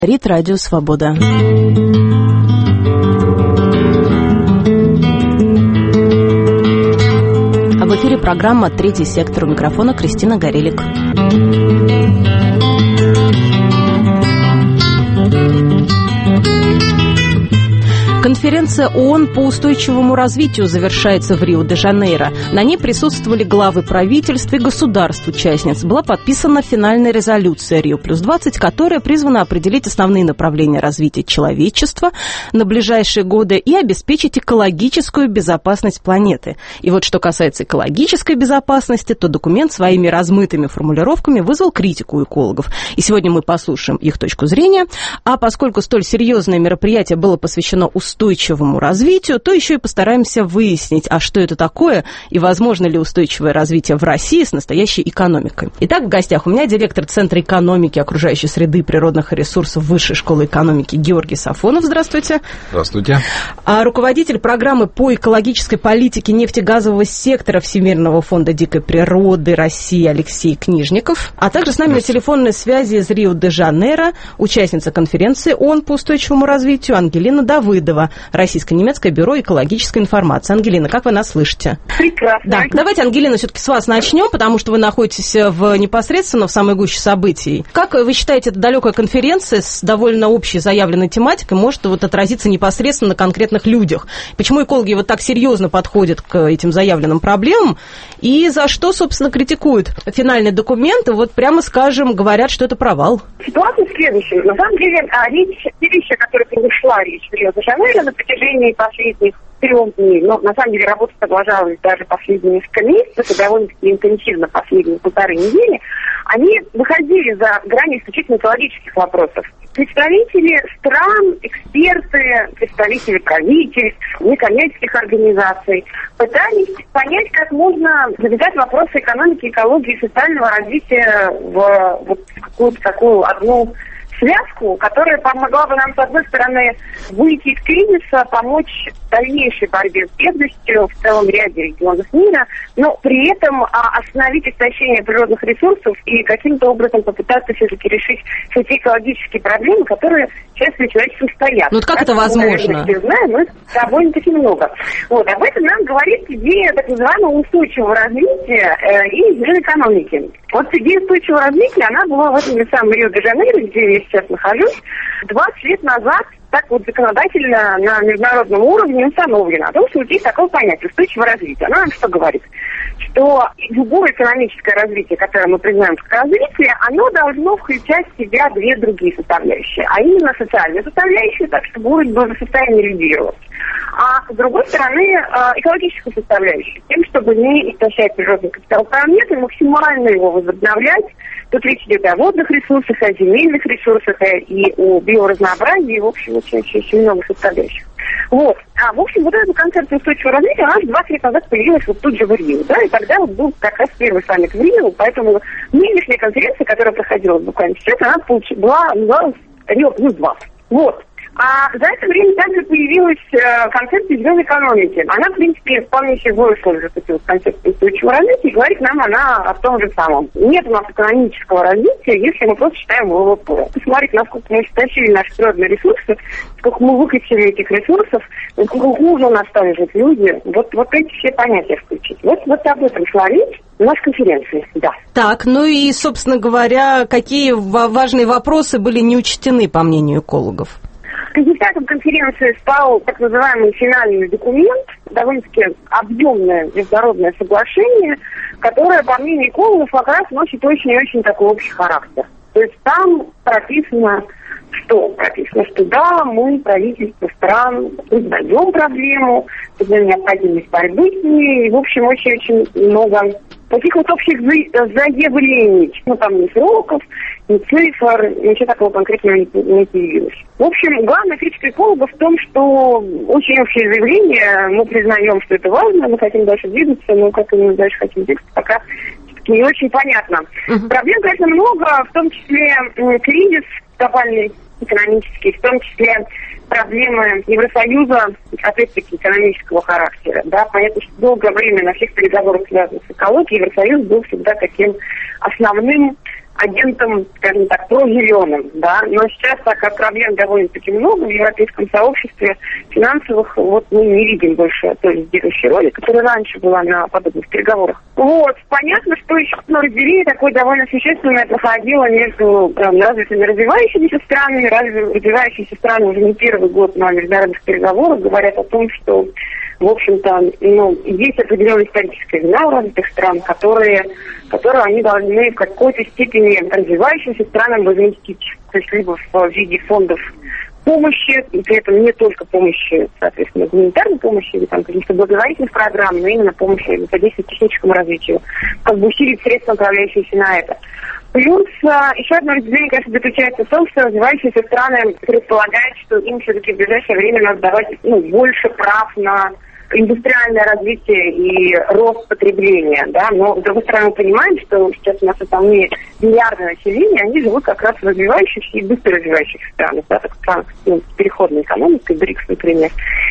Говорит Радио Свобода. А в эфире программа «Третий сектор». У микрофона Кристина Горелик. Конференция ООН по устойчивому развитию завершается в Рио-де-Жанейро. На ней присутствовали главы правительств и государств-участниц. Была подписана финальная резолюция Рио+20, которая призвана определить основные направления развития человечества на ближайшие годы и обеспечить экологическую безопасность планеты. И вот что касается экологической безопасности, то документ своими размытыми формулировками вызвал критику у экологов. И сегодня мы послушаем их точку зрения. А поскольку столь серьезное мероприятие было посвящено устойчивому развитию, то еще и постараемся выяснить, а что это такое и возможно ли устойчивое развитие в России с настоящей экономикой. Итак, в гостях у меня директор Центра экономики, окружающей среды и природных ресурсов Высшей школы экономики Георгий Сафонов. Здравствуйте. Здравствуйте. А руководитель программы по экологической политике нефтегазового сектора Всемирного фонда дикой природы России Алексей Книжников. А также с нами на телефонной связи из Рио-де-Жанейро участница конференции ООН по устойчивому развитию Ангелина Давыдова, Российско-немецкое бюро экологической информации. Ангелина, как вы нас слышите? Прекрасно. Да, давайте, Ангелина, все-таки с вас начнем, потому что вы находитесь непосредственно в самой гуще событий. Как вы считаете, эта далекая конференция с довольно общей заявленной тематикой может отразиться непосредственно на конкретных людях? Почему экологи так серьезно подходят к этим заявленным проблемам? И за что, собственно, критикуют финальный документ? И прямо скажем, говорят, что это провал. Ситуация следующая. На самом деле, те вещи, о которых шла речь в Рио-де-Жанейро на протяжении последних 3 дней, но на самом деле работа продолжалась даже последние несколько месяцев и довольно-таки интенсивно последние 1,5 недели, они выходили за грани исключительно экологических вопросов. Представители стран, эксперты, представители правительств, некоммерческих организаций пытались понять, как можно завязать вопросы экономики, экологии и социального развития в какую-то такую одну связку, которая помогла бы нам, с одной стороны, выйти из кризиса, помочь в дальнейшей борьбе с бедностью в целом ряде регионов мира, но при этом остановить истощение природных ресурсов и каким-то образом попытаться все-таки решить все те экологические проблемы, которые часто человечеством стоят. Ну, как это возможно? Мы знаем, но это довольно-таки много. Об этом нам говорит идея так называемого устойчивого развития и зеленой экономики. Идея устойчивого развития, она была в этом самом Рио-де-Жанейро, где я сейчас нахожусь, 20 лет назад так законодательно на международном уровне установлено о том, что есть такое понятие устойчивого развития. Оно нам что говорит? Что любое экономическое развитие, которое мы признаем как развитие, оно должно включать в себя 2 другие составляющие, а именно социальную составляющую, так чтобы уровень был в состоянии лидировать. А с другой стороны, экологическую составляющую, тем, чтобы не истощать природный капитал планеты, максимально его возобновлять. Тут речь идет о водных ресурсах, о земельных ресурсах и о биоразнообразии, в общем, очень много составляющих. В общем, эта концепция устойчивого развития, она 20 лет назад появилась тут же в Рио, и тогда был как раз первый саммит в Рио, поэтому нынешняя конференция, которая проходила буквально сейчас, она называлась Рио+20. А за это время также появилась концепция зеленой экономики. Она, в принципе, вполне себе выросла из этой концепции устойчивого развития, и говорит нам она о том же самом. Нет у нас экономического развития, если мы просто считаем ВВП. Посмотрите, насколько мы истощили наши природные ресурсы, сколько мы выкачали этих ресурсов, насколько хуже у нас стали жить люди. Эти все понятия включить. Об этом шла речь. У нас конференции, да. Так, и, собственно говоря, какие важные вопросы были не учтены, по мнению экологов? Результатом конференции стал так называемый финальный документ, довольно-таки объемное международное соглашение, которое, по мнению экологов, как раз носит очень-очень такой общий характер. То есть там прописано, что да, мы, правительство стран, признаем проблему, признаем необходимость борьбы с ней, и, в общем, очень-очень много таких общих заявлений. Там ни сроков, ни цифр, ничего такого конкретного не появилось. В общем, главная критика экологов в том, что очень общее заявление, мы признаем, что это важно, мы хотим дальше двигаться, но как именно дальше хотим двигаться, пока все-таки не очень понятно. Проблем, конечно, много, в том числе кризис глобальный, экономический, в том числе проблемы Евросоюза, опять-таки, экономического характера. Да, понятно, что долгое время на всех переговорах, связанных с экологией, Евросоюз был всегда таким основным агентом, скажем так, прозеленым, да, но сейчас, так как проблем довольно-таки много в европейском сообществе финансовых, вот мы не видим больше той лидирующей роли, которая раньше была на подобных переговорах. Вот, понятно, что еще разделение такое довольно существенное проходило между развитыми развивающимися странами. Развивающиеся страны уже не первый год на международных переговорах говорят о том, что, в общем-то, есть определенная историческая вина у развитых стран, которую они должны в какой-то степени развивающимся странам возместить, то есть либо в виде фондов помощи, и при этом не только помощи, соответственно, гуманитарной помощи или там каких-то благотворительных программ, но именно помощи содействия техническому развитию, как бы усилить средства, направляющиеся на это. Плюс еще одно разделение, конечно, заключается в том, что развивающиеся страны предполагают, что им все-таки в ближайшее время надо давать больше прав на индустриальное развитие и рост потребления, да, но, с другой стороны, мы понимаем, что сейчас у нас основные миллиарды населения, они живут как раз в развивающихся и быстро развивающихся странах, да, так странах с переходной экономикой, БРИКС, например.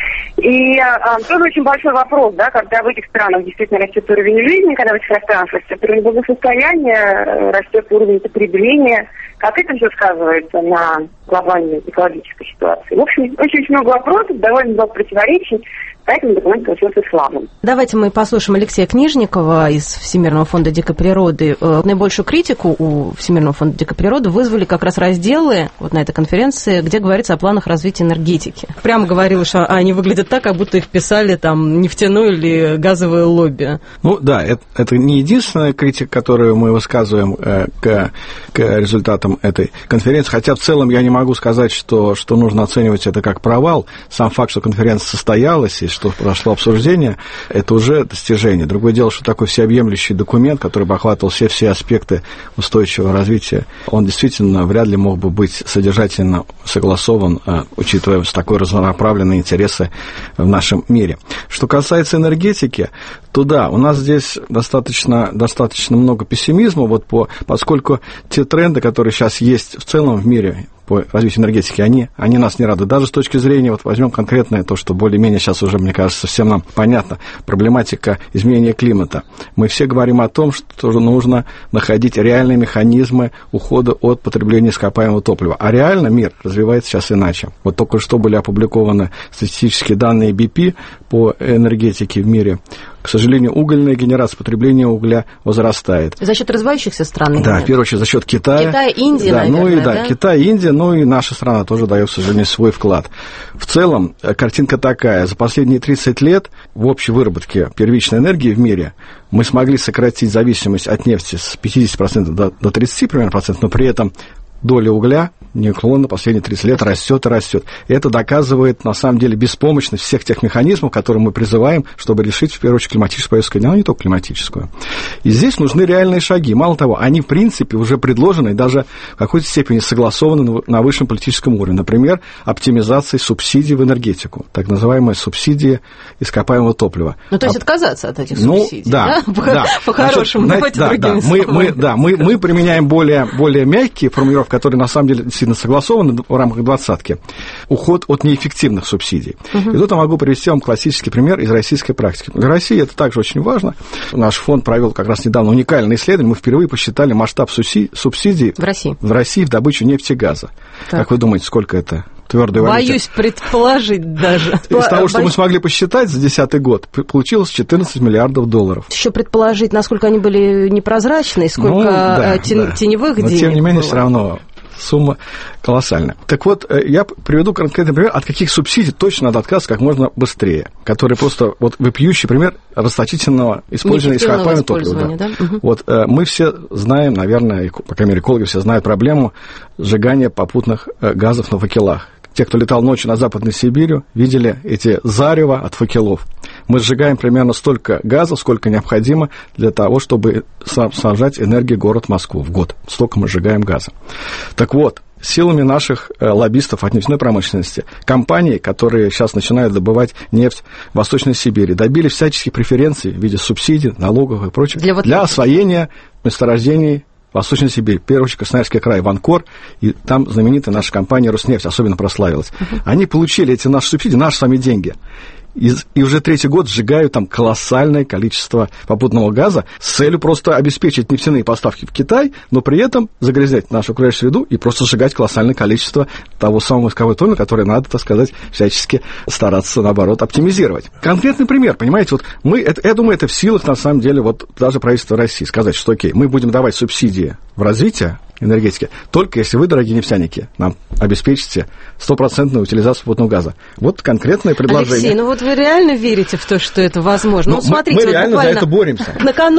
И тоже очень большой вопрос, да, когда в этих странах действительно растет уровень жизни, когда в этих странах растет уровень благосостояния, растет уровень потребления, как это все сказывается на глобальной экологической ситуации. В общем, очень много вопросов, довольно много противоречий. Поэтому документ получился слабым. Давайте мы послушаем Алексея Книжникова из Всемирного фонда дикой природы. Наибольшую критику у Всемирного фонда дикой природы вызвали как раз разделы вот на этой конференции, где говорится о планах развития энергетики. Прямо говорилось, что они выглядят так, как будто их писали там нефтяное или газовое лобби. Ну да, это не единственная критика, которую мы высказываем к результатам этой конференции, хотя в целом я не могу сказать, что нужно оценивать это как провал. Сам факт, что конференция состоялась и что прошло обсуждение, это уже достижение. Другое дело, что такой всеобъемлющий документ, который бы охватывал все аспекты устойчивого развития, он действительно вряд ли мог бы быть содержательно согласован, учитывая такой разнонаправленные интересы в нашем мире. Что касается энергетики, то да, у нас здесь достаточно много пессимизма, поскольку те тренды, которые сейчас есть в целом в мире по развитию энергетики, они нас не радуют. Даже с точки зрения, возьмем конкретное то, что более-менее сейчас уже, мне кажется, всем нам понятно, проблематика изменения климата. Мы все говорим о том, что нужно находить реальные механизмы ухода от потребления ископаемого топлива. А реально мир развивается сейчас иначе. Вот только что были опубликованы статистические данные BP по энергетике в мире. К сожалению, угольная генерация, потребление угля возрастает. За счет развивающихся стран? Да, в первую очередь за счет Китая. Китай, Индия, да, наверное, да? Китай, Индия, и наша страна тоже дает, к сожалению, свой вклад. В целом, картинка такая. За последние 30 лет в общей выработке первичной энергии в мире мы смогли сократить зависимость от нефти с 50% до 30%, примерно, но при этом доля угля неуклонно последние 30 лет растет и растет. И это доказывает, на самом деле, беспомощность всех тех механизмов, которые мы призываем, чтобы решить, в первую очередь, климатическую повестку, но не только климатическую. И здесь нужны реальные шаги. Мало того, они, в принципе, уже предложены и даже в какой-то степени согласованы на высшем политическом уровне. Например, оптимизация субсидий в энергетику, так называемые субсидии ископаемого топлива. Ну, то есть отказаться от этих субсидий, да? По-хорошему, давайте другими словами. Мы применяем более мягкие формулировки, которые, на самом деле, действительно согласованы в рамках двадцатки, уход от неэффективных субсидий. И тут я могу привести вам классический пример из российской практики. Для России это также очень важно. Наш фонд провел как раз недавно уникальное исследование. Мы впервые посчитали масштаб субсидий в России в добычу нефти и газа. Так. Как вы думаете, сколько это? Твердой валюте? Боюсь предположить даже. Из того, что мы смогли посчитать за 2010 год, получилось 14 миллиардов долларов. Еще предположить, насколько они были непрозрачны, сколько теневых денег. Но, тем не менее, все равно сумма колоссальная. Так вот, я приведу конкретный пример, от каких субсидий точно надо отказаться как можно быстрее, которые просто вопиющий пример расточительного использования ископаемого топлива. Да? Да? Мы все знаем, наверное, по крайней мере, экологи все знают проблему сжигания попутных газов на факелах. Те, кто летал ночью на Западную Сибирь, видели эти зарево от факелов. Мы сжигаем примерно столько газа, сколько необходимо для того, чтобы снабжать энергией город Москву в год. Столько мы сжигаем газа. Так вот, силами наших лоббистов от нефтяной промышленности, компании, которые сейчас начинают добывать нефть в Восточной Сибири, добились всяческих преференций в виде субсидий, налогов и прочего для освоения месторождений Восточной Сибири, в первую очередь Красноярский край, Ванкор, и там знаменитая наша компания «Роснефть» особенно прославилась. Они получили эти наши субсидии, наши сами деньги. и уже третий год сжигают там колоссальное количество попутного газа с целью просто обеспечить нефтяные поставки в Китай, но при этом загрязнять нашу окружающую среду и просто сжигать колоссальное количество того самого мозговой тонны, которое надо, так сказать, всячески стараться, наоборот, оптимизировать. Конкретный пример, понимаете, вот я думаю, это в силах, на самом деле, вот даже правительства России сказать, что окей, мы будем давать субсидии в развитие энергетики, только если вы, дорогие нефтяники, нам обеспечите 100% утилизацию попутного газа. Вот конкретное предложение. Алексей, ну вот вы реально верите в то, что это возможно? Ну, смотрите, мы реально за это боремся.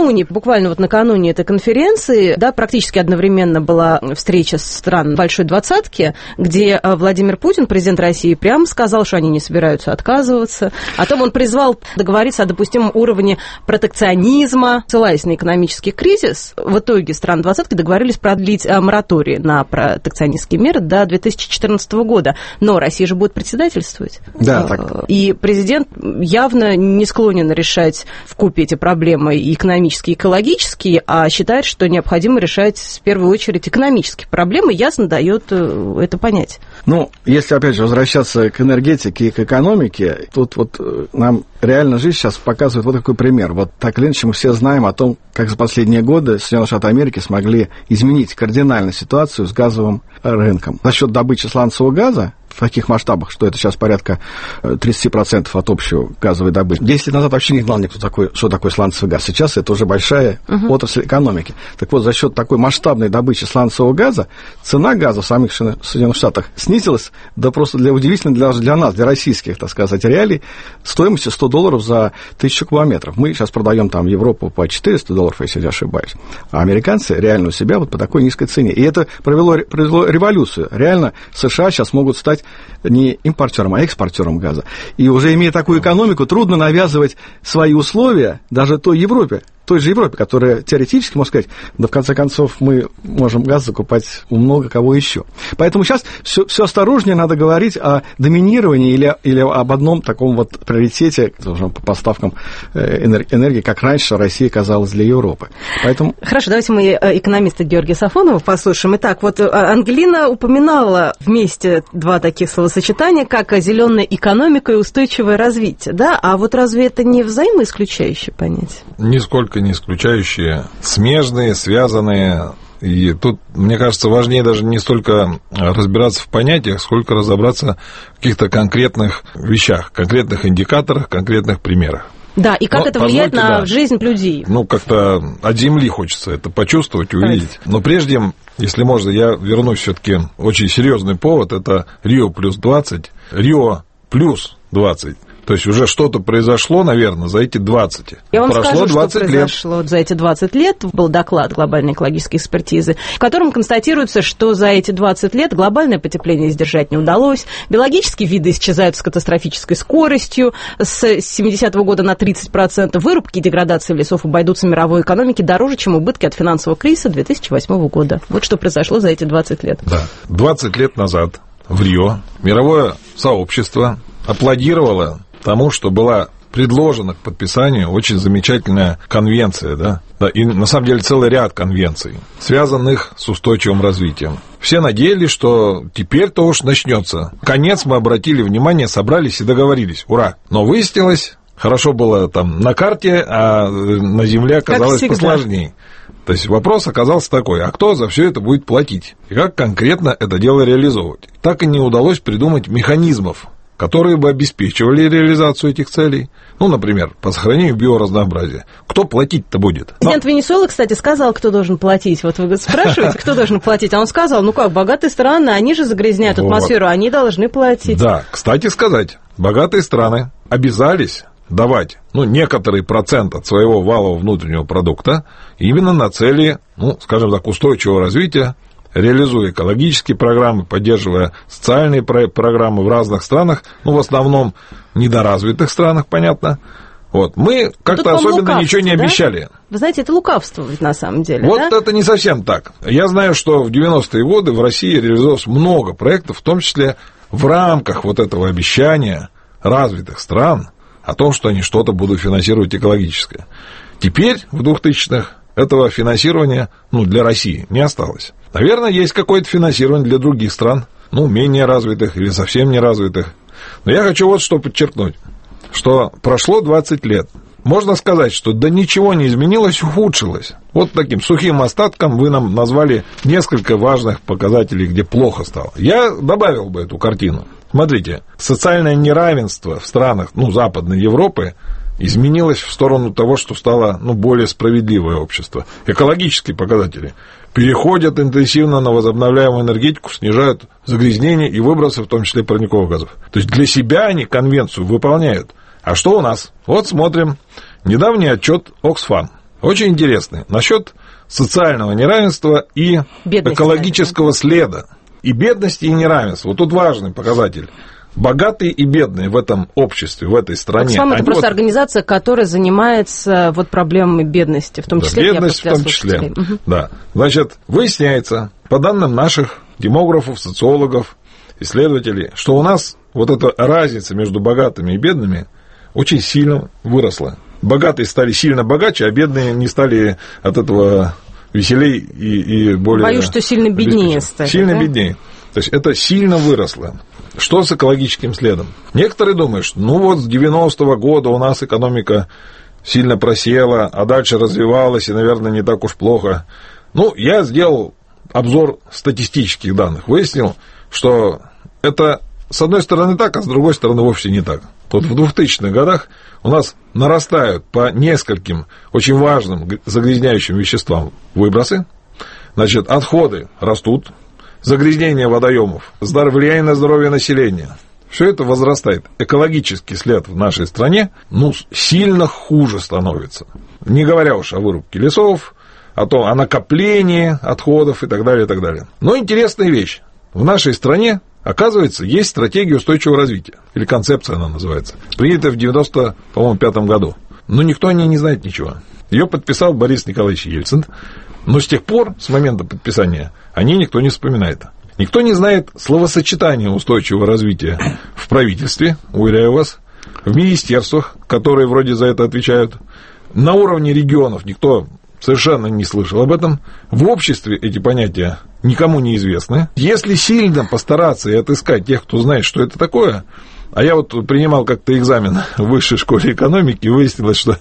Накануне этой конференции, да, практически одновременно была встреча стран Большой Двадцатки, где Владимир Путин, президент России, прямо сказал, что они не собираются отказываться. А потом он призвал договориться о допустимом уровне протекционизма, ссылаясь на экономический кризис. В итоге страны Двадцатки договорились продлить мораторий на протекционистские меры до 2014 года. Но Россия же будет председательствовать. Да, так. И президент явно не склонен решать вкупе эти проблемы и экономические, и экологические, а считает, что необходимо решать в первую очередь экономические проблемы, ясно дает это понять. Ну, если, опять же, возвращаться к энергетике и к экономике, тут вот нам реально жизнь сейчас показывает вот такой пример. Вот так или иначе мы все знаем о том, как за последние годы Соединенные Штаты Америки смогли изменить кардинально ситуацию с газовым рынком. За счет добычи сланцевого газа в таких масштабах, что это сейчас порядка 30% от общей газовой добычи. 10 лет назад вообще не знал никто, что такое сланцевый газ. Сейчас это уже большая отрасль экономики. Так вот, за счет такой масштабной добычи сланцевого газа цена газа в самих Соединенных Штатах снизилась до просто удивительно даже для нас, для российских, так сказать, реалий, стоимостью $100 за 1000 кубометров. Мы сейчас продаем там Европу по $400, если я не ошибаюсь. А американцы реально у себя вот по такой низкой цене. И это произвело революцию. Реально США сейчас могут стать не импортером, а экспортером газа. И уже имея такую экономику, трудно навязывать свои условия даже той же Европе, которая теоретически, можно сказать, да в конце концов мы можем газ закупать у много кого еще. Поэтому сейчас все осторожнее надо говорить о доминировании или об одном таком вот приоритете по поставкам энергии, как раньше Россия казалась для Европы. Поэтому... Хорошо, давайте мы экономиста Георгия Сафонова послушаем. Итак, вот Ангелина упоминала вместе два таких словосочетания, как зеленая экономика и устойчивое развитие, да? А вот разве это не взаимоисключающие понятия? Нисколько не исключающие, смежные, связанные. И тут, мне кажется, важнее даже не столько разбираться в понятиях, сколько разобраться в каких-то конкретных вещах, конкретных индикаторах, конкретных примерах. Да, и как это влияет на жизнь людей. Ну, как-то от земли хочется это почувствовать, увидеть. Но прежде, если можно, я вернусь все-таки. Очень серьезный повод – это Рио плюс 20, Рио плюс 20. То есть уже что-то произошло, наверное, за эти 20. Я вам скажу, что произошло за эти 20 лет. Был доклад глобальной экологической экспертизы, в котором констатируется, что за эти 20 лет глобальное потепление сдержать не удалось. Биологические виды исчезают с катастрофической скоростью. С 70-го года на 30%. Вырубки и деградация лесов обойдутся мировой экономике дороже, чем убытки от финансового кризиса 2008 года. Вот что произошло за эти 20 лет. Да. 20 лет назад в Рио мировое сообщество аплодировало тому, что была предложена к подписанию очень замечательная конвенция, да, и на самом деле целый ряд конвенций, связанных с устойчивым развитием. Все надеялись, что теперь-то уж начнется. Наконец мы обратили внимание, собрались и договорились. Ура! Но выяснилось, хорошо было там на карте, а на земле оказалось посложнее. То есть вопрос оказался такой, а кто за все это будет платить? И как конкретно это дело реализовывать? Так и не удалось придумать механизмов, которые бы обеспечивали реализацию этих целей. Ну, например, по сохранению биоразнообразия. Кто платить-то будет? Президент Венесуэлы, кстати, сказал, кто должен платить. Вот вы спрашиваете, кто должен платить, а он сказал, ну как, богатые страны, они же загрязняют атмосферу, они должны платить. Да, кстати сказать, богатые страны обязались давать, некоторый процент от своего валового внутреннего продукта именно на цели, скажем так, устойчивого развития, реализуя экологические программы, поддерживая социальные программы в разных странах, в основном недоразвитых странах, понятно. Вот. Мы как-то особенно ничего не обещали. Вы знаете, это лукавство ведь на самом деле, вот да? Это не совсем так. Я знаю, что в 90-е годы в России реализовалось много проектов, в том числе в рамках вот этого обещания развитых стран о том, что они что-то будут финансировать экологическое. Теперь, в 2000-х, этого финансирования, для России не осталось. Наверное, есть какое-то финансирование для других стран, менее развитых или совсем не развитых. Но я хочу вот что подчеркнуть. что прошло 20 лет. Можно сказать, что да ничего не изменилось, ухудшилось. Вот таким сухим остатком вы нам назвали несколько важных показателей, где плохо стало. Я добавил бы эту картину. Смотрите, социальное неравенство в странах, Западной Европы изменилось в сторону того, что стало, более справедливое общество. Экологические показатели переходят интенсивно на возобновляемую энергетику, снижают загрязнение и выбросы, в том числе парниковых газов. То есть для себя они конвенцию выполняют. А что у нас? Вот смотрим недавний отчет Оксфам. Очень интересный. Насчет социального неравенства и бедности, экологического следа. И бедности, и неравенства. Вот тут важный показатель. Богатые и бедные в этом обществе, в этой стране. Оксфам — это просто организация, которая занимается проблемами бедности, в том числе. Бедность в том числе, да. Значит, выясняется, по данным наших демографов, социологов, исследователей, что у нас вот эта разница между богатыми и бедными очень сильно выросла. Богатые стали сильно богаче, а бедные не стали от этого веселей и более... Боюсь, что сильно беднее стали. Сильно беднее. То есть это сильно выросло. Что с экологическим следом? Некоторые думают, что с 90-го года у нас экономика сильно просела, а дальше развивалась, и, наверное, не так уж плохо. Я сделал обзор статистических данных, выяснил, что это с одной стороны так, а с другой стороны вовсе не так. Вот в 2000-х годах у нас нарастают по нескольким очень важным загрязняющим веществам выбросы, значит, отходы растут, загрязнение водоемов, влияние на здоровье населения. Все это возрастает. Экологический след в нашей стране сильно хуже становится. Не говоря уж о вырубке лесов, о накоплении отходов и так далее, и так далее. Но интересная вещь. В нашей стране, оказывается, есть стратегия устойчивого развития. Или концепция она называется. Принятая в 95-м году. Но никто о ней не знает ничего. Ее подписал Борис Николаевич Ельцин. Но с тех пор, с момента подписания, о ней никто не вспоминает. Никто не знает словосочетания устойчивого развития в правительстве, уверяю вас, в министерствах, которые вроде за это отвечают. На уровне регионов никто совершенно не слышал об этом. В обществе эти понятия никому не известны. Если сильно постараться и отыскать тех, кто знает, что это такое... А я принимал как-то экзамен в высшей школе экономики, и выяснилось, что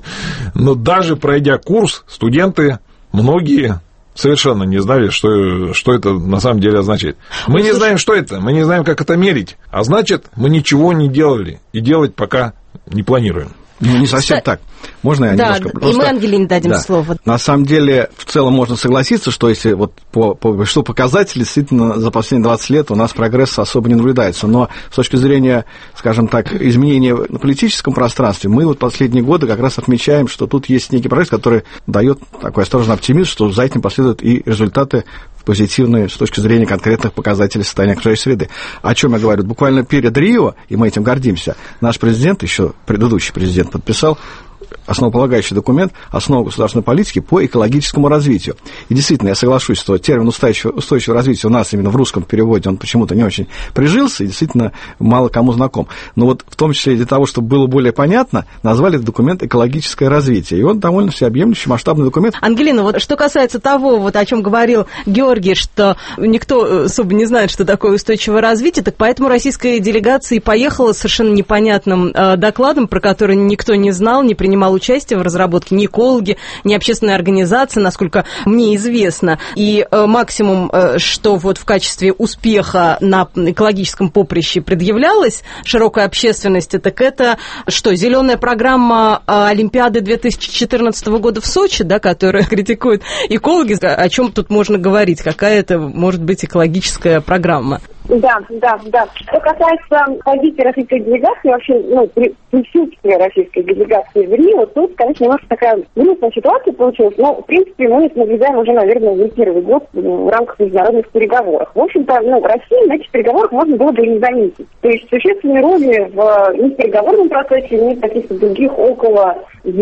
даже пройдя курс, студенты, многие совершенно не знали, что это на самом деле означает. Мы не знаем, что это, мы не знаем, как это мерить, а значит, мы ничего не делали и делать пока не планируем. Не совсем так. Можно я немножко... И мы Ангелине дадим слово. На самом деле, в целом можно согласиться, что если по показатели, действительно, за последние 20 лет у нас прогресс особо не наблюдается. Но с точки зрения, скажем так, изменения на политическом пространстве, мы последние годы как раз отмечаем, что тут есть некий прогресс, который дает такой осторожный оптимизм, что за этим последуют и результаты позитивные с точки зрения конкретных показателей состояния окружающей среды. О чем я говорю? Буквально перед Рио, и мы этим гордимся, наш президент, еще предыдущий президент, подписал основополагающий документ «Основы государственной политики по экологическому развитию». И действительно, я соглашусь, что термин устойчивого развития у нас именно в русском переводе, он почему-то не очень прижился и действительно мало кому знаком. Но в том числе для того, чтобы было более понятно, назвали этот документ «Экологическое развитие». И он довольно всеобъемлющий, масштабный документ. Ангелина, что касается того, о чем говорил Георгий, что никто особо не знает, что такое устойчивое развитие, так поэтому российская делегация и поехала с совершенно непонятным докладом, про который никто не знал, не принимал участие в разработке ни экологи, ни общественные организации, насколько мне известно. И максимум, что в качестве успеха на экологическом поприще предъявлялось широкой общественности, так это что, зеленая программа Олимпиады 2014 года в Сочи, которая критикует экологи. О чем тут можно говорить? Какая это может быть экологическая программа? Да. Что касается позиции российской делегации, вообще, присутствия российской делегации в Рио, тут, конечно, немножко такая грустная ситуация получилась, но, в принципе, мы это наблюдаем уже, наверное, не первый год в рамках международных переговоров. В общем-то, России на этих переговорах можно было бы и не заметить. То есть существенной роли ни в переговорном процессе, ни в каких-то других около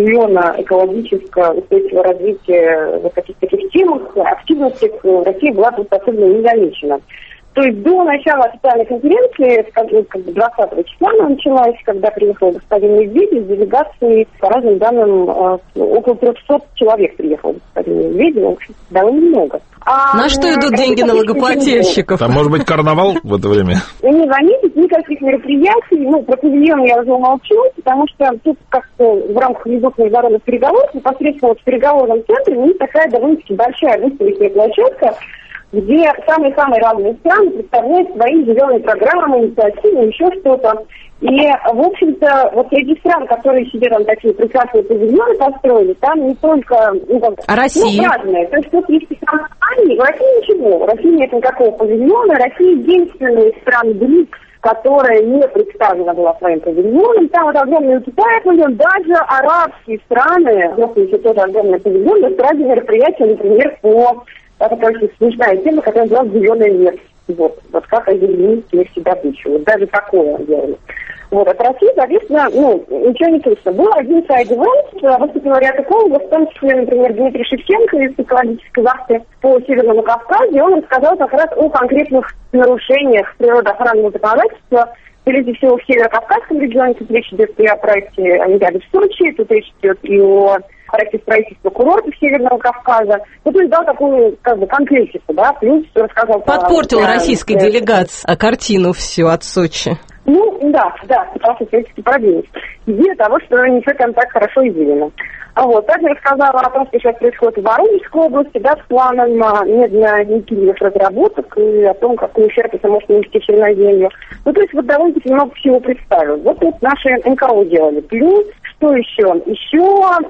зелено-экологического устойчивого развития в каких-то таких темах активности в России была тут особенно не замечена. То есть до начала официальной конференции, как бы 20 числа она началась, когда приехал господин Медведев с делегацией, по разным данным, около 300 человек приехал господин Медведев, в общем, довольно много. На что идут деньги налогоплательщиков? Там может быть карнавал в это время? Не заметить никаких мероприятий. Про павильон я уже умолчу, потому что тут как-то в рамках ведут международных переговоров, непосредственно в переговорном центре у них такая довольно-таки большая выставочная площадка, где самые-самые разные страны представляют свои зеленые программы, инициативы, еще что-то. И, в общем-то, вот среди стран, которые себе там такие прекрасные павильоны построили, там не только... А Россия? Разные. То есть тут есть и страны, в России ничего. В России нет никакого павильона. Россия единственная из стран БРИКС, которая не представлена была своим павильоном. Там вот огромный у Китая павильон, даже арабские страны, еще тоже огромный павильон, но ради мероприятия, например, по... Это, конечно, смешная тема, которая называлась «Зеленая нефть». Вот как озеленить нефтедобычу. Вот даже такое делали. Вот, от России, соответственно, ничего не слышно. Был один сайд-ивент, выступил ряд экологов, в том числе, например, Дмитрий Шевченко из экологической вахты по Северному Кавказу, и он рассказал как раз о конкретных нарушениях природоохранного законодательства, прежде всего в Северо-Кавказском регионе. Тут речь идет и о проекте Олимпиады в Сочи, тут речь идет и о проекте строительства курортов Северного Кавказа. То есть дал такую, конкретику, да, плюс рассказал... Подпортил российской делегации картину всю от Сочи. Да, пытался всячески продвинуть. Идея того, что не все там так хорошо известно. Также рассказала о том, что сейчас происходит в Воронежской области, да, с планом медно-никелевых разработок и о том, какой ущерб это может нанести черноземью. То есть довольно-таки много всего представил. Вот наши НКО делали. Плюс, что еще? Еще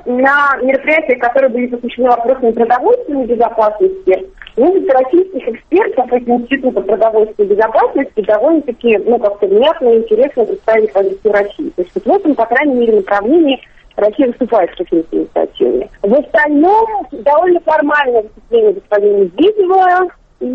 на мероприятиях, которые были посвящены вопросам продовольственной безопасности, российских экспертов из Института продовольственной безопасности довольно-таки, как-то внятно и интересно представили позицию России. То есть в этом, по крайней мере, направлении Россия выступает с какими-то инициативами. В остальном, довольно формальное выступление господина Медведева,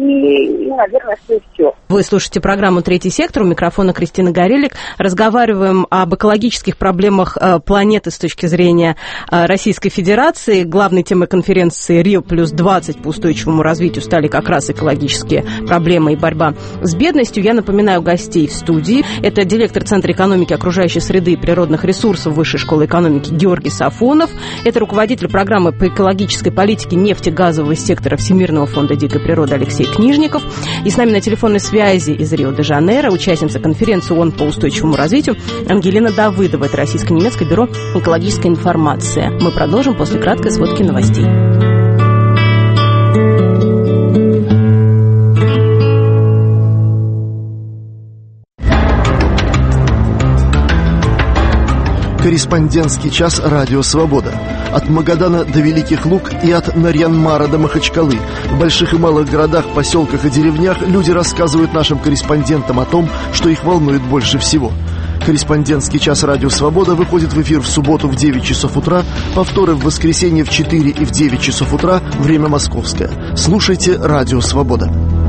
и, наверное, все. Вы слушаете программу «Третий сектор». У микрофона Кристина Горелик. Разговариваем об экологических проблемах планеты с точки зрения Российской Федерации. Главной темой конференции «Рио+20» по устойчивому развитию стали как раз экологические проблемы и борьба с бедностью. Я напоминаю гостей в студии. Это директор Центра экономики, окружающей среды и природных ресурсов Высшей школы экономики Георгий Сафонов. Это руководитель программы по экологической политике нефтегазового сектора Всемирного фонда дикой природы Алексей Книжников. И с нами на телефонной связи из Рио-де-Жанейро участница конференции ООН по устойчивому развитию Ангелина Давыдова. Это Российско-немецкое бюро экологической информации. Мы продолжим после краткой сводки новостей. Корреспондентский час «Радио Свобода». От Магадана до Великих Луг и от Нарьян-Мара до Махачкалы. В больших и малых городах, поселках и деревнях люди рассказывают нашим корреспондентам о том, что их волнует больше всего. Корреспондентский час «Радио Свобода» выходит в эфир в субботу в 9 часов утра, повторы в воскресенье в 4 и в 9 часов утра, время московское. Слушайте «Радио Свобода».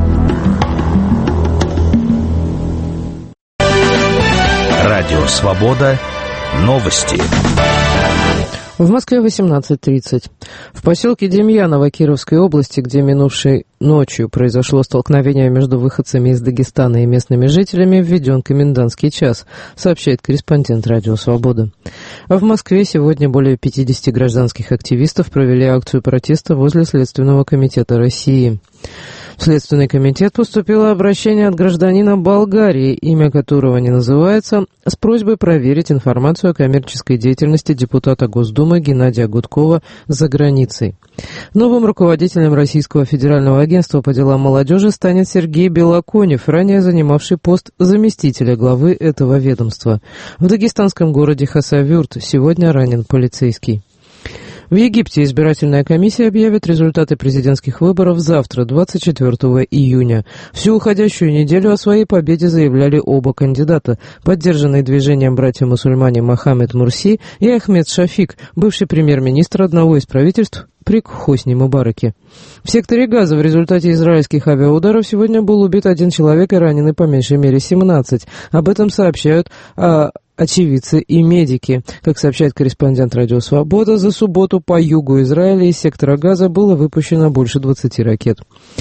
Радио Свобода. Новости. В Москве 18:30. В поселке Демьяново Кировской области, где минувшей ночью произошло столкновение между выходцами из Дагестана и местными жителями, введен комендантский час, сообщает корреспондент «Радио Свобода». А в Москве сегодня более 50 гражданских активистов провели акцию протеста возле Следственного комитета России. В Следственный комитет поступило обращение от гражданина Болгарии, имя которого не называется, с просьбой проверить информацию о коммерческой деятельности депутата Госдумы Геннадия Гудкова за границей. Новым руководителем Российского федерального агентства по делам молодежи станет Сергей Белоконев, ранее занимавший пост заместителя главы этого ведомства. В дагестанском городе Хасавюрт сегодня ранен полицейский. В Египте избирательная комиссия объявит результаты президентских выборов завтра, 24 июня. Всю уходящую неделю о своей победе заявляли оба кандидата, поддержанные движением братья-мусульмане Мохаммед Мурси и Ахмед Шафик, бывший премьер-министр одного из правительств при Хосни Мубараке. В секторе Газа в результате израильских авиаударов сегодня был убит 1 человек и ранены по меньшей мере 17. Об этом сообщают очевидцы и медики. Как сообщает корреспондент «Радио Свобода», за субботу по югу Израиля из сектора Газа было выпущено больше 20 ракет.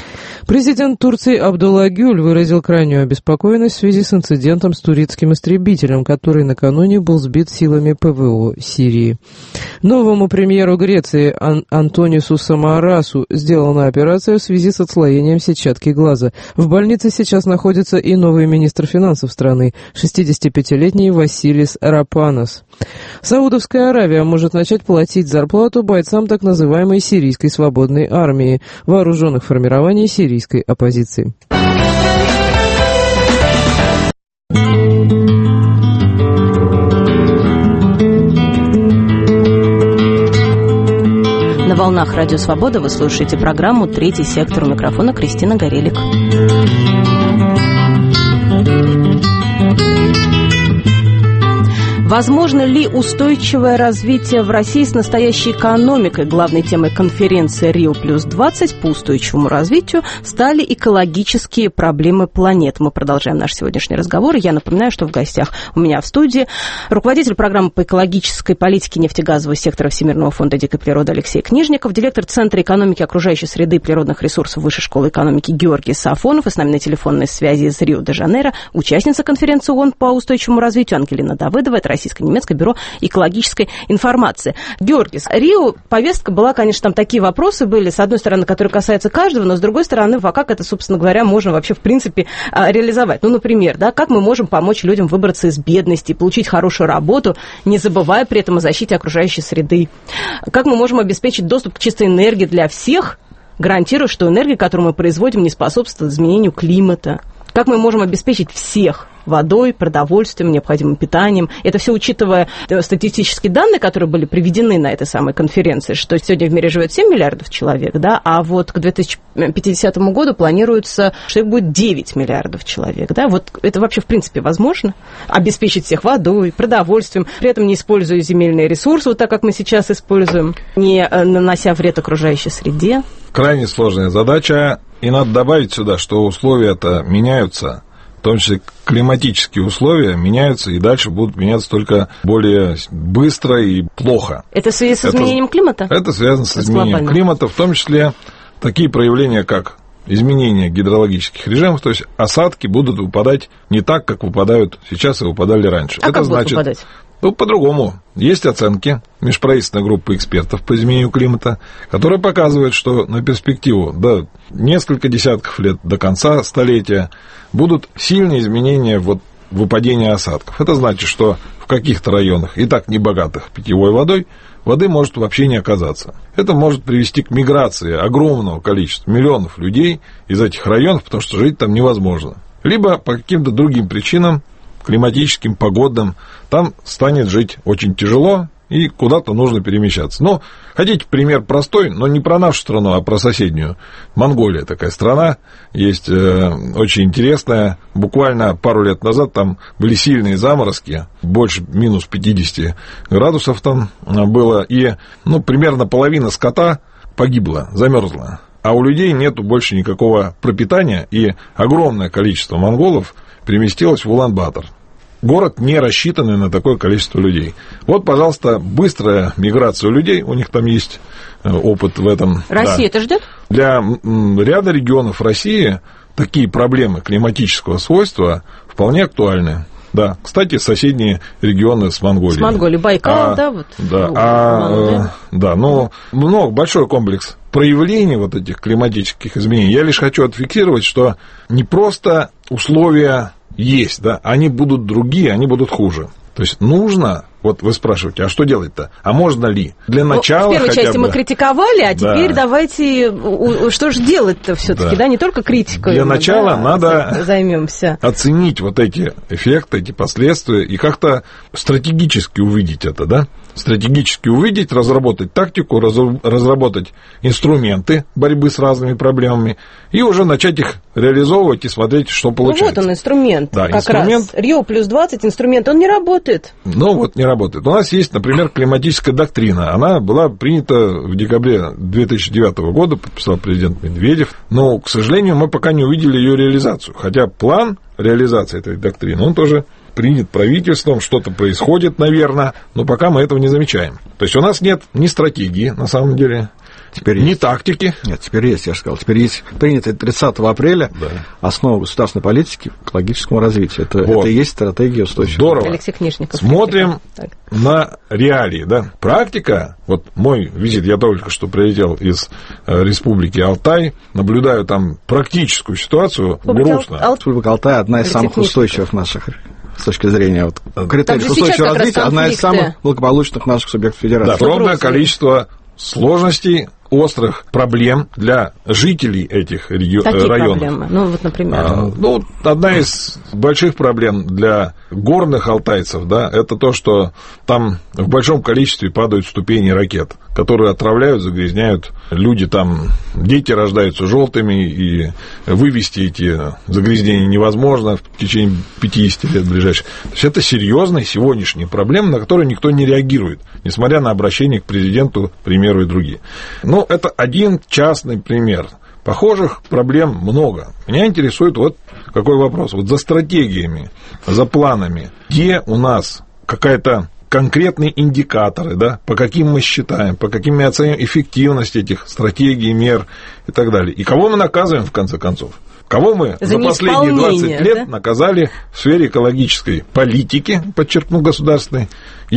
Президент Турции Абдулла Гюль выразил крайнюю обеспокоенность в связи с инцидентом с турецким истребителем, который накануне был сбит силами ПВО Сирии. Новому премьеру Греции Антонису Самарасу сделана операция в связи с отслоением сетчатки глаза. В больнице сейчас находится и новый министр финансов страны, 65-летний Василис Рапанос. Саудовская Аравия может начать платить зарплату бойцам так называемой сирийской свободной армии, вооруженных формирований сирийской оппозиции. На волнах Радио Свобода вы слушаете программу «Третий сектор». У микрофона Кристина Горелик. Возможно ли устойчивое развитие в России с настоящей экономикой? Главной темой конференции «Рио+20» по устойчивому развитию стали экологические проблемы планеты. Мы продолжаем наш сегодняшний разговор. Я напоминаю, что в гостях у меня в студии руководитель программы по экологической политике нефтегазового сектора Всемирного фонда дикой природы Алексей Книжников, директор Центра экономики окружающей среды и природных ресурсов Высшей школы экономики Георгий Сафонов, и с нами на телефонной связи из Рио-де-Жанейро участница конференции ООН по устойчивому развитию Ангелина Давыдова, это Российско-немецкое бюро экологической информации. Георгий, Рио, повестка была, конечно, там такие вопросы были, с одной стороны, которые касаются каждого, но с другой стороны, а как это, собственно говоря, можно вообще, в принципе, реализовать? Ну, например, да, как мы можем помочь людям выбраться из бедности, получить хорошую работу, не забывая при этом о защите окружающей среды? Как мы можем обеспечить доступ к чистой энергии для всех, гарантируя, что энергия, которую мы производим, не способствует изменению климата? Как мы можем обеспечить всех водой, продовольствием, необходимым питанием? Это все учитывая статистические данные, которые были приведены на этой самой конференции, что сегодня в мире живет 7 миллиардов человек, да, а вот к 2050 году планируется, что их будет 9 миллиардов человек, да. Вот это вообще в принципе возможно? Обеспечить всех водой, продовольствием, при этом не используя земельные ресурсы, вот так, как мы сейчас используем, не нанося вред окружающей среде? Крайне сложная задача, и надо добавить сюда, что условия-то меняются, в том числе климатические условия меняются и дальше будут меняться только более быстро и плохо. Это в связи с изменением климата? Это связано с изменением климата, в том числе такие проявления, как изменение гидрологических режимов, то есть осадки будут выпадать не так, как выпадают сейчас и выпадали раньше. А это как будут выпадать? Ну, по-другому. Есть оценки межправительственной группы экспертов по изменению климата, которые показывают, что на перспективу до несколько десятков лет, до конца столетия, будут сильные изменения выпадения осадков. Это значит, что в каких-то районах, и так небогатых питьевой водой, воды может вообще не оказаться. Это может привести к миграции огромного количества, миллионов людей из этих районов, потому что жить там невозможно. Либо по каким-то другим причинам, климатическим, погодным, там станет жить очень тяжело, и куда-то нужно перемещаться. Ну, хотите пример простой, но не про нашу страну, а про соседнюю. Монголия такая страна, есть очень интересная. Буквально пару лет назад там были сильные заморозки, больше минус 50 градусов там было, и примерно половина скота погибла, замерзла. А у людей нету больше никакого пропитания, и огромное количество монголов переместилось в Улан-Батор. Город не рассчитанный на такое количество людей. Вот, пожалуйста, быстрая миграция людей, у них там есть опыт в этом. Россия это ждет? Для ряда регионов России такие проблемы климатического свойства вполне актуальны. Да, кстати, соседние регионы с Монголией. С Монголией, Байкал, да, вот. Да, большой комплекс проявлений вот этих климатических изменений. Я лишь хочу отфиксировать, что не просто условия есть, да, они будут другие, они будут хуже. То есть нужно, вот вы спрашиваете, а что делать-то? А можно ли? Для начала в первой хотя части бы... мы критиковали, а теперь давайте, что же делать-то все-таки, да, не только критикой. Для начала надо займемся. Оценить вот эти эффекты, эти последствия и как-то стратегически увидеть это, да? Стратегически увидеть, разработать тактику, разработать инструменты борьбы с разными проблемами и уже начать их реализовывать и смотреть, что получается. Вот он, инструмент, да, как раз. Рио+20 инструмент, он не работает. Не работает. У нас есть, например, климатическая доктрина. Она была принята в декабре 2009 года, подписал президент Медведев. Но, к сожалению, мы пока не увидели ее реализацию. Хотя план реализации этой доктрины, он тоже принят правительством, что-то происходит, наверное, но пока мы этого не замечаем. То есть у нас нет ни стратегии, на самом деле, Теперь ни есть. Тактики. Нет, теперь есть, я же сказал. Теперь есть принятая 30 апреля основа государственной политики к экологическому развитию. Это и есть стратегия устойчивого. Здорово. Алексей Книжников. Смотрим на реалии, да. Практика, вот мой визит, я только что прилетел из Республики Алтай, наблюдаю там практическую ситуацию, грустно. Республика Алтай одна из самых устойчивых наших с точки зрения критериев устойчивого развития, одна из самых благополучных наших субъектов федерации. Да, огромное количество сложностей, острых проблем для жителей этих районов. Какие проблемы? Ну, вот, например. Одна из больших проблем для горных алтайцев, да, это то, что там в большом количестве падают ступени ракет, которые отравляют, загрязняют. Люди там, дети рождаются желтыми, и вывести эти загрязнения невозможно в течение 50 лет ближайших. То есть это серьезная сегодняшняя проблема, на которую никто не реагирует, несмотря на обращение к президенту, к примеру, и другие. Но это один частный пример. Похожих проблем много. Меня интересует вот какой вопрос. Вот за стратегиями, за планами, где у нас какая-то конкретные индикаторы, да, по каким мы считаем, по каким мы оцениваем эффективность этих стратегий, мер и так далее. И кого мы наказываем, в конце концов? Кого мы за последние 20 лет наказали в сфере экологической политики, подчеркну, государственной.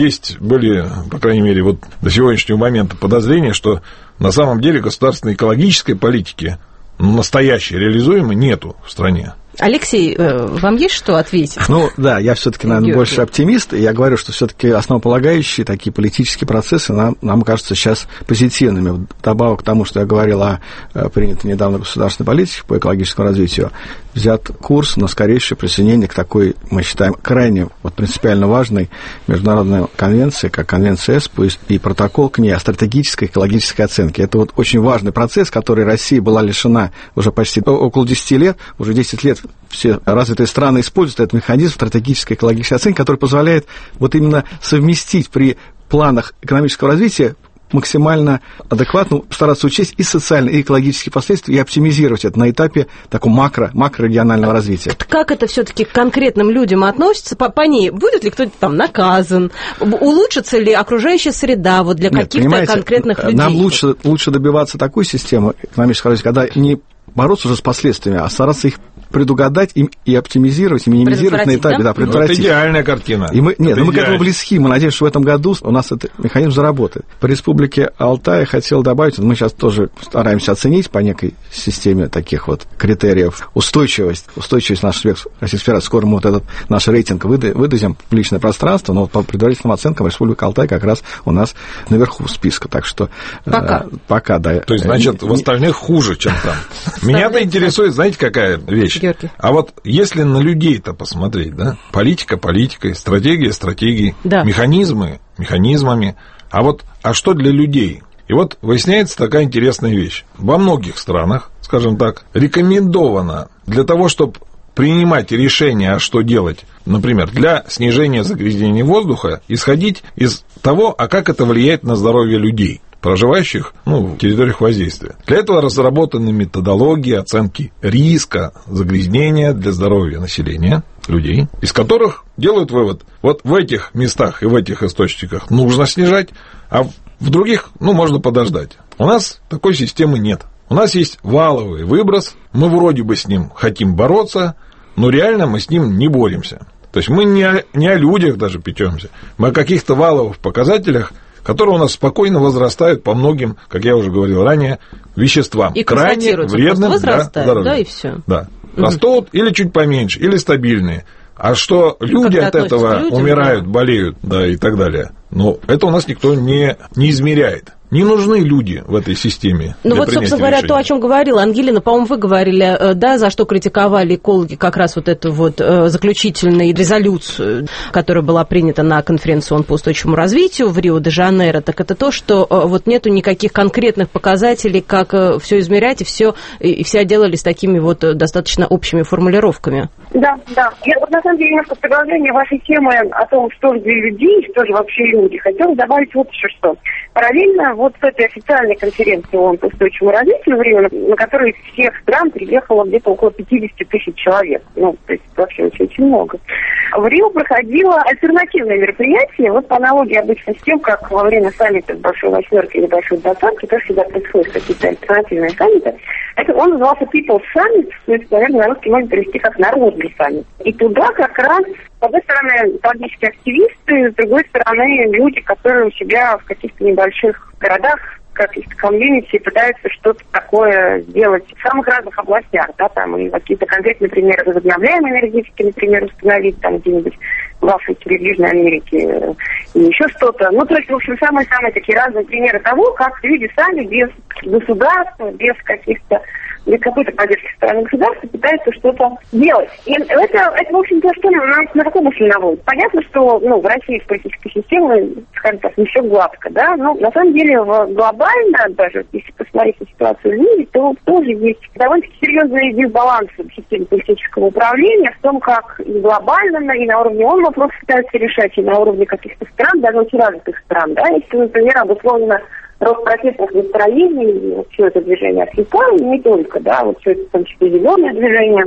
Были, по крайней мере, вот до сегодняшнего момента подозрения, что на самом деле государственной экологической политики настоящей, реализуемой, нету в стране. Алексей, вам есть что ответить? Ну, да, я все-таки, наверное, больше оптимист, и я говорю, что все-таки основополагающие такие политические процессы нам кажутся сейчас позитивными. Вдобавок к тому, что я говорил о принятой недавно государственной политике по экологическому развитию, взят курс на скорейшее присоединение к такой, мы считаем, крайне принципиально важной международной конвенции, как Конвенция ЭСПО и протокол к ней о стратегической экологической оценке. Это очень важный процесс, который Россия была лишена уже почти около 10 лет, уже 10 лет все развитые страны используют этот механизм стратегической экологической оценки, который позволяет именно совместить при планах экономического развития максимально адекватно стараться учесть и социальные, и экологические последствия, и оптимизировать это на этапе такого макрорегионального развития. Как это все-таки к конкретным людям относится? По ней будет ли кто-то там наказан? Улучшится ли окружающая среда для каких-то конкретных людей? Нам лучше добиваться такой системы экономического развития, когда не бороться уже с последствиями, а стараться их предугадать и оптимизировать, и минимизировать на этапе, предотвратить. Это идеальная картина. Мы к этому близки. Мы надеемся, что в этом году у нас этот механизм заработает. По Республике Алтай хотел добавить, мы сейчас тоже стараемся оценить по некой системе таких критериев устойчивость наших субъектов Российской Федерации. Скоро мы этот наш рейтинг выдадим в публичное пространство, но по предварительным оценкам Республика Алтай как раз у нас наверху списка. Так что пока да. То есть, значит, в остальных хуже, чем там. Меня-то интересует, знаете, какая вещь? Георгий. А вот если на людей-то посмотреть, да, политика политикой, стратегия стратегией, механизмы механизмами, а что для людей? И вот выясняется такая интересная вещь. Во многих странах, скажем так, рекомендовано для того, чтобы принимать решение, а что делать, например, для снижения загрязнения воздуха, исходить из того, как это влияет на здоровье людей, проживающих в территориях воздействия. Для этого разработаны методологии оценки риска загрязнения для здоровья населения, людей, из которых делают вывод, вот в этих местах и в этих источниках нужно снижать, а в других, можно подождать. У нас такой системы нет. У нас есть валовый выброс, мы вроде бы с ним хотим бороться, но реально мы с ним не боремся. То есть мы не о людях даже печемся, мы о каких-то валовых показателях, которые у нас спокойно возрастают по многим, как я уже говорил ранее, веществам, и крайне вредным для здоровья. Да, и все. Да. Растут или чуть поменьше, или стабильные. А что люди от этого умирают, болеют, и так далее, это у нас никто не измеряет. Не нужны люди в этой системе. Собственно говоря, то, о чем говорила Ангелина, по-моему, вы говорили, за что критиковали экологи как раз эту заключительную резолюцию, которая была принята на конференции ООН по устойчивому развитию в Рио-де-Жанейро, так это то, что нету никаких конкретных показателей, как все измерять, и все отделались такими достаточно общими формулировками. Да. Я на самом деле немножко в продолжение вашей темы о том, что же для людей, что же вообще люди, хотела добавить еще что. Параллельно с этой официальной конференции ООН по устойчивому развитию в Рио, на которой из всех стран приехало где-то около 50 тысяч человек. То есть вообще очень много. в Рио проходило альтернативное мероприятие, вот по аналогии обычно с тем, как во время саммита Большой Восьмерки или Большой Двадцатки, тоже всегда происходят какие-то альтернативные саммиты. Это он назывался People's Summit, то есть, наверное, на русский можно перевести как народный саммит. И туда как раз, с одной стороны, политические активисты, с другой стороны, люди, которые у себя в каких-то небольших городах, каких-то комьюнити пытаются что-то такое сделать в самых разных областях, да, там, и какие-то конкретные примеры возобновляемой энергетики, например, установить там где-нибудь в Африке или в Южной Америке, и еще что-то. Ну, то есть, в общем, самые-самые такие разные примеры того, как люди сами без государства, без какой-то поддержки со стороны государства пытаются что-то делать. И это в общем-то, что на какую мысль наводит? Понятно, что, в России политическая система, скажем так, не все гладко, да, но на самом деле глобально, даже если посмотреть на ситуацию в мире, то тоже есть довольно-таки серьезные дисбалансы в системе политического управления, в том, как и глобально, и на уровне ООН вопрос пытаются решать, и на уровне каких-то стран, даже очень развитых стран, да, если, например, обусловлено рост протестных настроений, вот все это движение отвлекало, и не только, да, вот все это, в том числе, зеленое движение.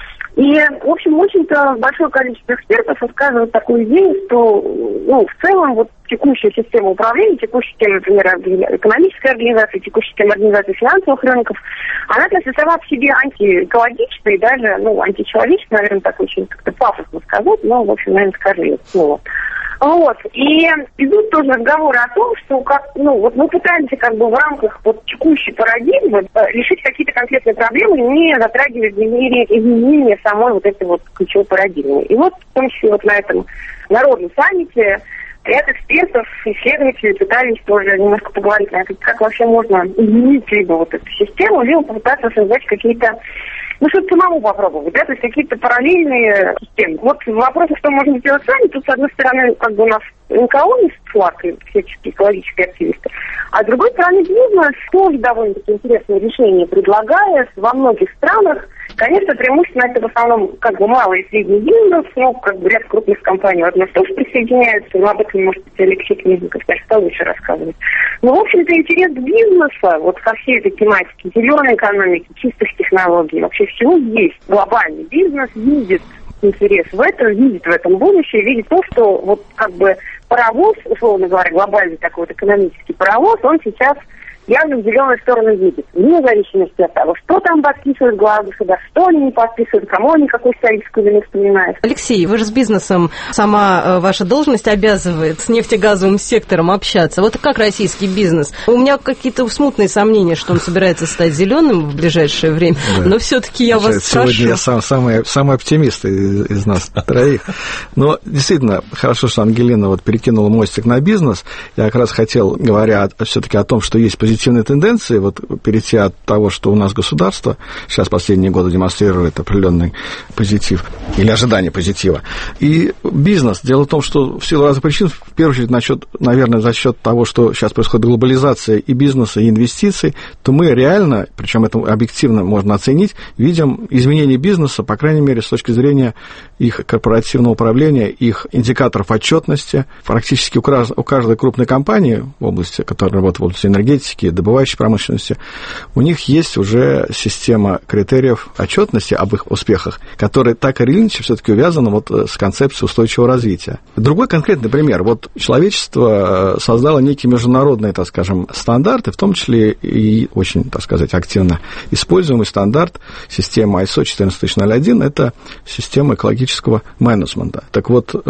И, в общем, очень-то большое количество экспертов высказывают такую идею, что, в целом, вот текущая система управления, текущая система, например, экономической организации, текущая система организации финансовых рынков, она сама по себе антиэкологичная и даже, античеловечная, наверное, так очень как-то пафосно сказать, но, в общем, наверное, скажи это слово. Вот. И идут тоже разговоры о том, что мы пытаемся в рамках текущей парадигмы решить какие-то конкретные проблемы, не затрагивая изменения самой этой ключевой парадигмы. И в том числе на этом народном саммите ряд экспертов, исследователей пытались тоже немножко поговорить на это, как вообще можно изменить либо эту систему, либо попытаться создать какие-то, что-то самому попробовать, да, то есть какие-то параллельные системы. Вот вопрос, что можно сделать сами, тут, с одной стороны, у нас НКО есть флаг, и всяческие экологические активисты, а с другой стороны, бизнес тоже довольно-таки интересные решения предлагает во многих странах. Конечно, преимущественно это в основном малый и средний бизнес, ряд крупных компаний, возможно, тоже присоединяются, но об этом, может быть, Алексей Книжников, конечно, лучше рассказывает. Но, в общем-то, интерес бизнеса, ко всей этой тематике зеленой экономики, чистых технологий, вообще всего есть. Глобальный бизнес видит интерес в этом, видит в этом будущее, видит то, что паровоз, условно говоря, глобальный такой экономический паровоз, он сейчас явно в зеленую сторону едет, вне зависимости от того, что там подписывают главы государства, что они не подписывают, кому они какую историческую вину вспоминают. Алексей, вы же с бизнесом, сама ваша должность обязывает с нефтегазовым сектором общаться. Вот как российский бизнес? У меня какие-то смутные сомнения, что он собирается стать зеленым в ближайшее время, но все-таки я вас спрошу. Сегодня я самый оптимист из нас троих. Но действительно, хорошо, что Ангелина перекинула мостик на бизнес. Я как раз хотел, говоря все-таки о том, что есть позитивные тенденции, перейти от того, что у нас государство сейчас последние годы демонстрирует определенный позитив или ожидание позитива. И бизнес. Дело в том, что в силу разных причин, в первую очередь, наверное, за счет того, что сейчас происходит глобализация и бизнеса, и инвестиций, то мы реально, причем это объективно можно оценить, видим изменение бизнеса, по крайней мере, с точки зрения их корпоративного управления, их индикаторов отчетности. Практически у каждой крупной компании в области, которая работает в области энергетики, добывающей промышленности, у них есть уже система критериев отчетности об их успехах, которые так или иначе все-таки увязаны с концепцией устойчивого развития. Другой конкретный пример. Человечество создало некие международные, так скажем, стандарты, в том числе и очень, так сказать, активно используемый стандарт системы ISO 14001, это система экологического менеджмента. Так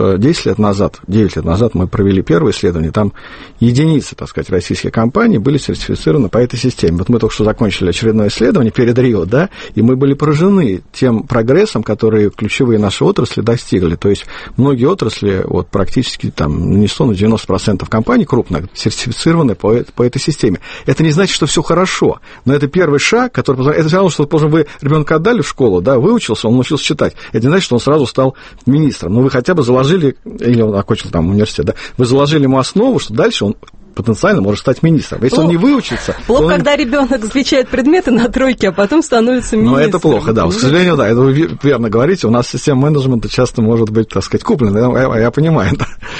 9 лет назад мы провели первое исследование, там единицы, так сказать, российских компаний были сертифицированы по этой системе. Мы только что закончили очередное исследование перед Рио, да, и мы были поражены тем прогрессом, который ключевые наши отрасли достигли. То есть многие отрасли, практически не 100, но 90% компаний крупных сертифицированы по этой системе. Это не значит, что все хорошо, но это первый шаг, который позволяет. Это все равно, что, вы ребенка отдали в школу, да, выучился, он научился читать. Это не значит, что он сразу стал министром. Но вы хотя бы заложили, или он окончил университет, да, вы заложили ему основу, что дальше он потенциально может стать министром. Если он не выучится... Плохо, когда ребенок изучает предметы на тройке, а потом становится министром. Это плохо, да. К сожалению, да, это вы верно говорите. У нас система менеджмента часто может быть, так сказать, куплена. Я понимаю, да.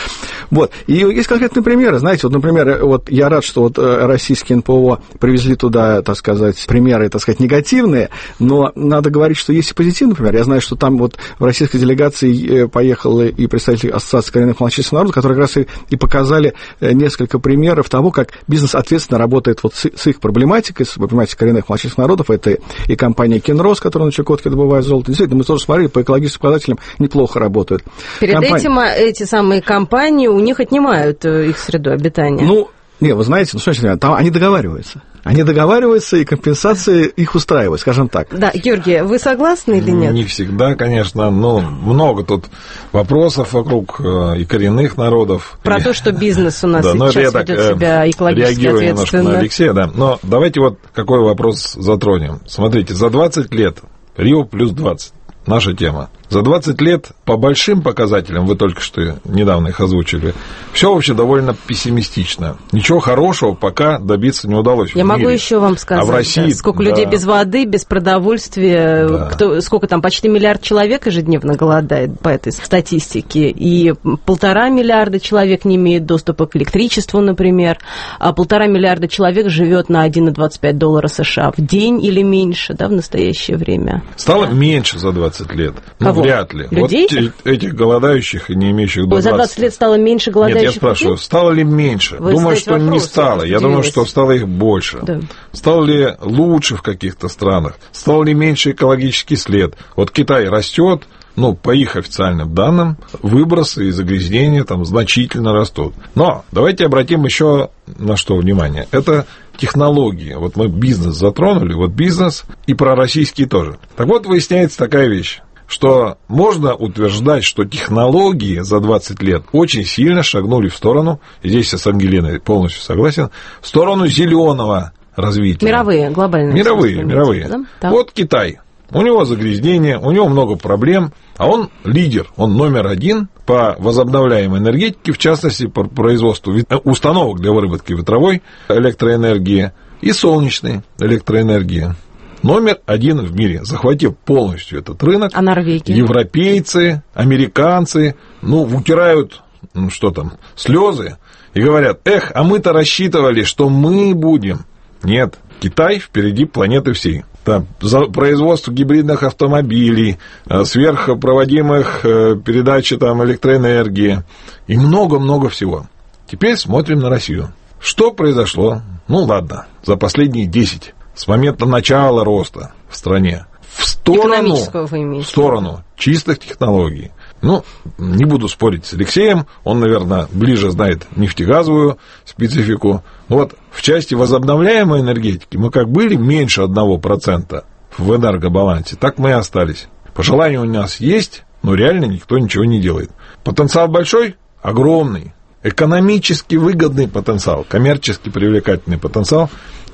Вот. И есть конкретные примеры. Знаете, вот, например, вот я рад, что вот российские НПО привезли туда, так сказать, примеры, так сказать, негативные, но надо говорить, что есть и позитивный пример. Я знаю, что там вот в российской делегации поехал и представитель Ассоциации коренных малочисленных народов, которые как раз и показали несколько примеров того, как бизнес ответственно работает вот с их проблематикой, с проблематикой коренных малочисленных народов. Это и компания «Кинрос», которая на Чукотке добывает золото. Действительно, мы тоже смотрели, по экологическим показателям неплохо работают. Перед этим эти самые компании, у них отнимают их среду обитания. Ну, не, вы знаете, ну, смотрите, там они договариваются. Они договариваются, и компенсации их устраивают, скажем так. Да, Георгий, вы согласны или нет? Не всегда, конечно, но много тут вопросов вокруг и коренных народов. Про то, что бизнес у нас сейчас ведет себя экологически реагирую немножко на Алексея, да. Но давайте вот какой вопрос затронем. Смотрите, за 20 лет Рио плюс 20. Наша тема. За 20 лет по большим показателям, вы только что недавно их озвучили, все вообще довольно пессимистично. Ничего хорошего пока добиться не удалось. Я могу еще вам сказать, в России, сколько людей без воды, без продовольствия, сколько там, почти 1 миллиард человек ежедневно голодает по этой статистике, и 1,5 миллиарда человек не имеет доступа к электричеству, например, а 1,5 миллиарда человек живет на $1,25 США в день или меньше, да, в настоящее время. Стало меньше за 20 лет. Кого? Вряд ли. Людей? Вот этих голодающих и не имеющих до 20. За 20 лет стало меньше голодающих? Нет, я спрашиваю, стало ли меньше? Вы думаю, что вопрос, не стало. Я думаю, что стало их больше. Да. Стало ли лучше в каких-то странах? Стал ли меньше экологический след? Вот Китай растет, ну, по их официальным данным, выбросы и загрязнения там значительно растут. Но давайте обратим еще на что внимание. Это технологии. Вот мы бизнес затронули, вот бизнес и про российский тоже. Так вот, выясняется такая вещь, что можно утверждать, что технологии за 20 лет очень сильно шагнули в сторону, и здесь я с Ангелиной полностью согласен, в сторону зеленого развития. Мировые, глобальные. Мировые. Да? Вот Китай. У него загрязнение, у него много проблем, а он лидер, он номер 1 по возобновляемой энергетике, в частности, по производству установок для выработки ветровой электроэнергии и солнечной электроэнергии. Номер 1 в мире, захватив полностью этот рынок. А Норвегия? Европейцы, американцы, утирают, слезы и говорят, а мы-то рассчитывали, что мы будем. Нет, Китай впереди планеты всей. Там, за производство гибридных автомобилей, сверхпроводимых передачи электроэнергии и много-много всего. Теперь смотрим на Россию. Что произошло? За последние 10, с момента начала роста в стране, в сторону чистых технологий. Не буду спорить с Алексеем, он, наверное, ближе знает нефтегазовую специфику. В части возобновляемой энергетики мы как были меньше 1% в энергобалансе, так мы и остались. Пожелания у нас есть, но реально никто ничего не делает. Потенциал большой? Огромный. Экономически выгодный потенциал, коммерчески привлекательный потенциал.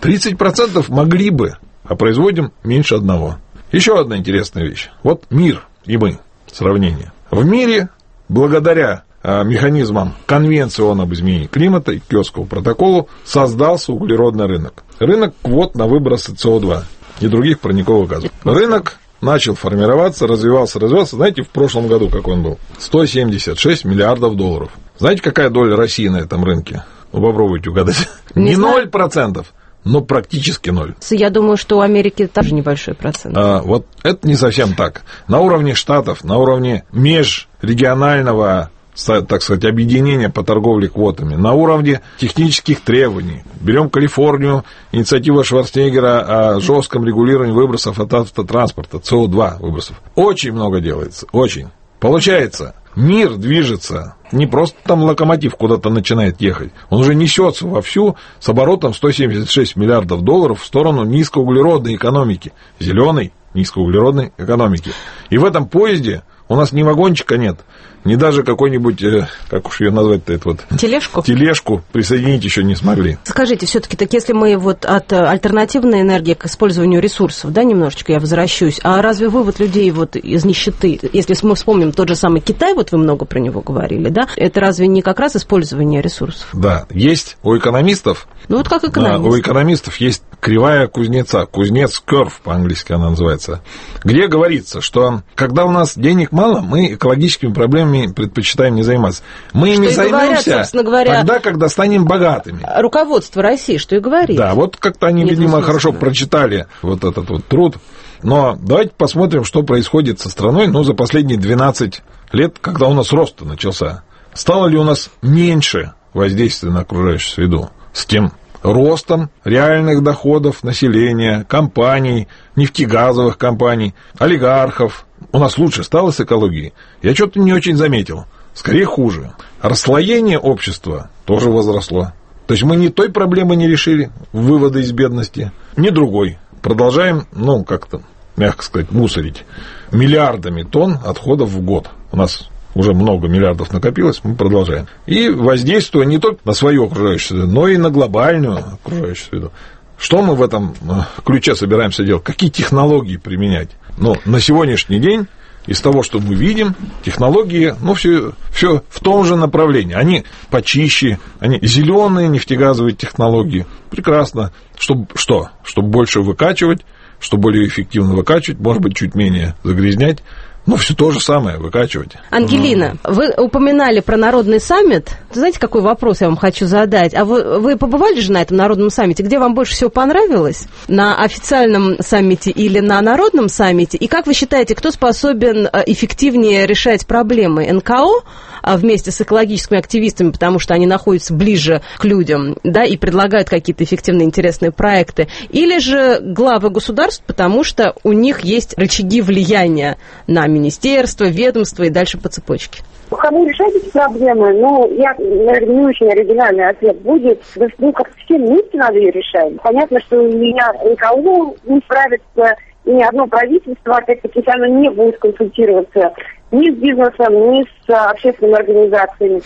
30% могли бы, а производим меньше 1%. Еще одна интересная вещь. Мир и мы. Сравнение. В мире, благодаря механизмам Конвенции ООН об изменении климата и Киотскому протоколу, создался углеродный рынок. Рынок квот на выбросы СО2 и других парниковых газов. Рынок начал формироваться, развивался. Знаете, в прошлом году как он был? 176 миллиардов долларов. Знаете, какая доля России на этом рынке? Попробуйте угадать. Не 0%. Но практически 0. Я думаю, что у Америки тоже небольшой процент. Это не совсем так. На уровне штатов, на уровне межрегионального, так сказать, объединения по торговле квотами, на уровне технических требований. Берем Калифорнию, инициатива Шварценеггера о жестком регулировании выбросов от автотранспорта, СО2 выбросов. Очень много делается, очень. Получается, мир движется, не просто там локомотив куда-то начинает ехать, он уже несется вовсю с оборотом 176 миллиардов долларов в сторону низкоуглеродной экономики, зеленой низкоуглеродной экономики. И в этом поезде у нас ни вагончика нет, ни даже какой-нибудь, как уж ее назвать-то, тележку присоединить еще не смогли. Скажите, все-таки, так если мы от альтернативной энергии к использованию ресурсов, немножечко я возвращусь, а разве вывод людей из нищеты, если мы вспомним тот же самый Китай, вы много про него говорили, это разве не как раз использование ресурсов? Да, есть у экономистов. Как экономист. У экономистов есть кривая кузнеца, кузнец curve по-английски она называется, где говорится, что когда у нас денег мало, мы экологическими проблемами проблемами предпочитаем не заниматься. Мы ими займемся тогда, когда станем богатыми. Руководство России, что и говорит. Да, вот как-то они, видимо, хорошо прочитали вот этот вот труд. Но давайте посмотрим, что происходит со страной, за последние 12 лет, когда у нас рост начался. Стало ли у нас меньше воздействия на окружающую среду с тем ростом реальных доходов населения, компаний, нефтегазовых компаний, олигархов? У нас лучше стало с экологией? Я что-то не очень заметил. Скорее хуже. Расслоение общества тоже возросло. То есть мы ни той проблемы не решили, вывода из бедности, ни другой. Продолжаем, как-то, мягко сказать, мусорить миллиардами тонн отходов в год. У нас уже много миллиардов накопилось, мы продолжаем. И воздействуя не только на свою окружающую среду, но и на глобальную окружающую среду. Что мы в этом ключе собираемся делать? Какие технологии применять? На сегодняшний день, из того, что мы видим, технологии, все в том же направлении. Они почище, они зеленые нефтегазовые технологии. Прекрасно. Чтобы больше выкачивать, чтобы более эффективно выкачивать, может быть, чуть менее загрязнять. Все то же самое выкачивать. Ангелина, вы упоминали про народный саммит. Знаете, какой вопрос я вам хочу задать? А вы побывали же на этом народном саммите? Где вам больше всего понравилось? На официальном саммите или на народном саммите? И как вы считаете, кто способен эффективнее решать проблемы? НКО вместе с экологическими активистами, потому что они находятся ближе к людям, да, и предлагают какие-то эффективные, интересные проекты? Или же главы государств, потому что у них есть рычаги влияния на министерство, ведомство и дальше по цепочке? Кому решать эти проблемы? Я, наверное, не очень оригинальный ответ будет. Как-то все вместе надо ее решать. Понятно, что никого не справится, и ни одно правительство, опять-таки, если оно не будет консультироваться ни с бизнесом, ни с общественными организациями.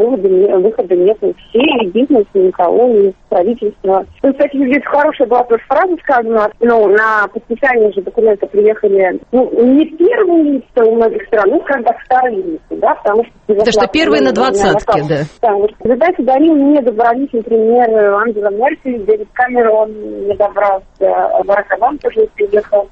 Выхода нет. Все, и бизнес, и никого, и правительство. Кстати, здесь хорошая была тоже фраза сказана. На подписание же документа приехали, не первые лица у многих стран, скажем так, вторые лица, да, потому что... Это что, первые на 20-ке, да. Потому что, знаете, до них не добрались, например, Ангела Меркель, Дэвид Камерон не добрался, Барак Обама тоже не приехал.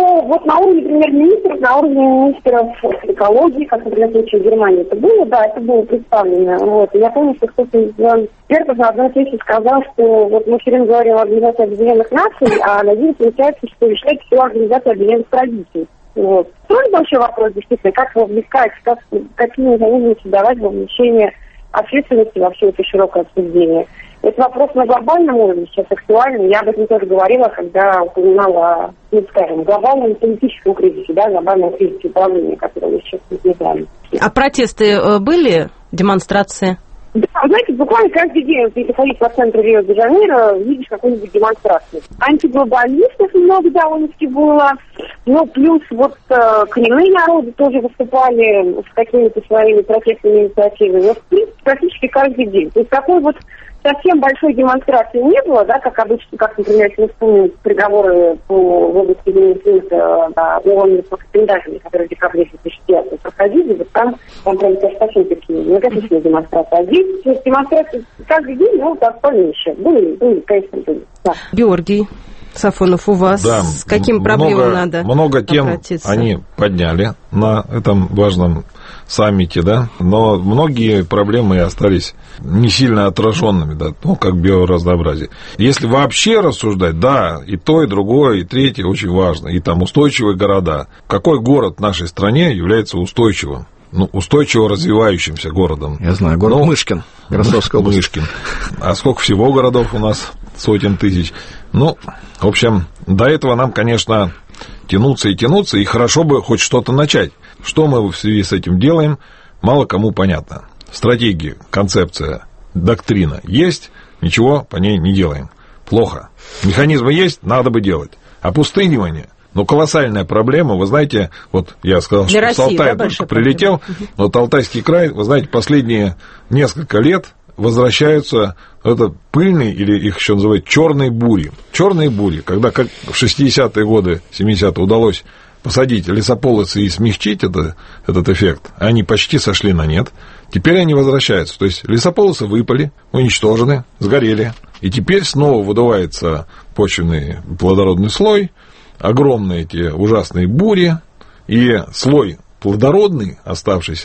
На уровне премьер-министров, на уровне министров экологии, как, например, в случае Германии это было, да, это было представлено. И я помню, что кто-то из экспертов на одной встрече сказал, что мы все время говорим о Организации Объединенных Наций, а на деле получается, что решает всю Организацию Объединенных Правительств. Тоже большой вопрос, действительно, как вовлекать, какие механизмы создавать вовлечение общественности во все это широкое обсуждение. Это вопрос на глобальном уровне сейчас актуальный. Я об этом тоже говорила, когда упоминала, глобальном политическом кризисе, да, глобальном кризисе управления, который мы сейчас наблюдаем. А протесты были? Демонстрации? Да, знаете, буквально каждый день, если ходить по центру Рио-де-Жанейро, видишь какую-нибудь демонстрацию. Антиглобалистов много довольно-таки было, плюс коренные народы тоже выступали с какими-то своими протестными инициативами. Практически каждый день. То есть такой совсем большой демонстрации не было, да, как обычно, как, например, если мы вспомним приговоры в области Венесуэлы ООН по Капендажине, которые в декабре 2009 проходили, там прям совсем такие многочисленные демонстрации. А здесь демонстрации каждый день, так поменьше. Были, конечно, были. Да. Георгий Сафонов, у вас с каким проблемам надо много тем обратиться? Они подняли на этом важном саммите, да, но многие проблемы остались не сильно отраженными, да, как биоразнообразие. Если вообще рассуждать, да, и то, и другое, и третье очень важно, и там устойчивые города. Какой город в нашей стране является устойчивым? Устойчиво развивающимся городом. Я знаю, город Мышкин, Ростовская область. Мышкин. А сколько всего городов у нас? Сотен тысяч. В общем, до этого нам, конечно, тянуться, и хорошо бы хоть что-то начать. Что мы в связи с этим делаем, мало кому понятно. Стратегия, концепция, доктрина есть, ничего по ней не делаем. Плохо. Механизмы есть, надо бы делать. Опустынивание. Колоссальная проблема. Вы знаете, я сказал, для что России, с Алтая только прилетел, Алтайский край, вы знаете, последние несколько лет возвращаются пыльные, или их еще называют черные бури. Черные бури, когда как в 60-е годы, 70-е удалось посадить лесополосы и смягчить этот эффект, они почти сошли на нет. Теперь они возвращаются. То есть лесополосы выпали, уничтожены, сгорели. И теперь снова выдувается почвенный плодородный слой, огромные эти ужасные бури, и слой плодородный, оставшийся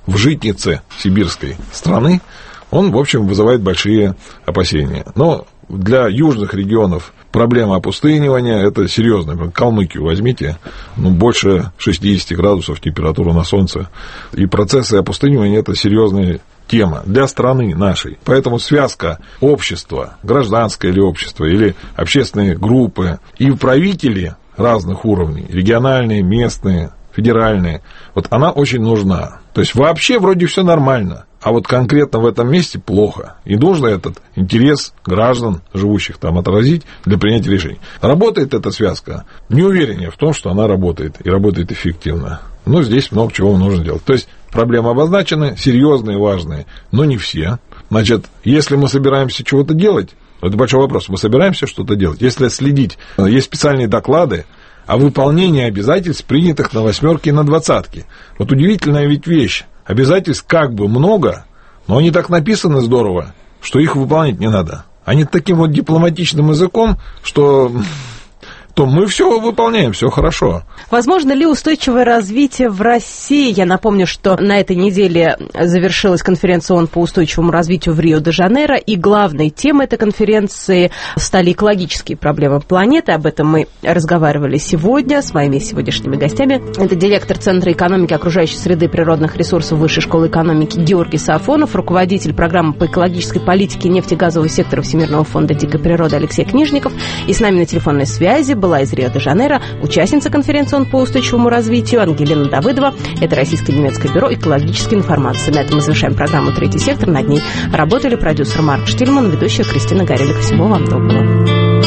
в житнице сибирской страны, он, в общем, вызывает большие опасения. Но для южных регионов проблема опустынивания – это серьезно. Калмыкию возьмите, больше 60 градусов температура на солнце. И процессы опустынивания – это серьезная тема для страны нашей. Поэтому связка общества, гражданское или общество, или общественные группы и правители разных уровней, региональные, местные, федеральные, вот она очень нужна. То есть вообще вроде все нормально, а вот конкретно в этом месте плохо. И нужно этот интерес граждан, живущих там, отразить для принятия решений. Работает эта связка? Не уверен я в том, что она работает и работает эффективно. Но здесь много чего нужно делать. То есть проблемы обозначены, серьезные, важные, но не все. Значит, если мы собираемся чего-то делать, это большой вопрос, мы собираемся что-то делать. Если следить, есть специальные доклады о выполнении обязательств, принятых на 8 и на 20. Вот удивительная ведь вещь. Обязательств как бы много, но они так написаны здорово, что их выполнять не надо. Они таким вот дипломатичным языком, что то мы все выполняем, все хорошо. Возможно ли устойчивое развитие в России? Я напомню, что на этой неделе завершилась конференция ООН по устойчивому развитию в Рио-де-Жанейро, и главной темой этой конференции стали экологические проблемы планеты. Об этом мы разговаривали сегодня с моими сегодняшними гостями. Это директор Центра экономики окружающей среды и природных ресурсов Высшей школы экономики Георгий Сафонов, руководитель программы по экологической политике нефтегазового сектора Всемирного фонда дикой природы Алексей Книжников. И с нами на телефонной связи была из Рио-де-Жанейро участница конференции ООН по устойчивому развитию Ангелина Давыдова. Это Российско-немецкое бюро экологической информации. На этом мы завершаем программу «Третий сектор». Над ней работали продюсер Марк Штильман, ведущая Кристина Горелик. Всего вам доброго.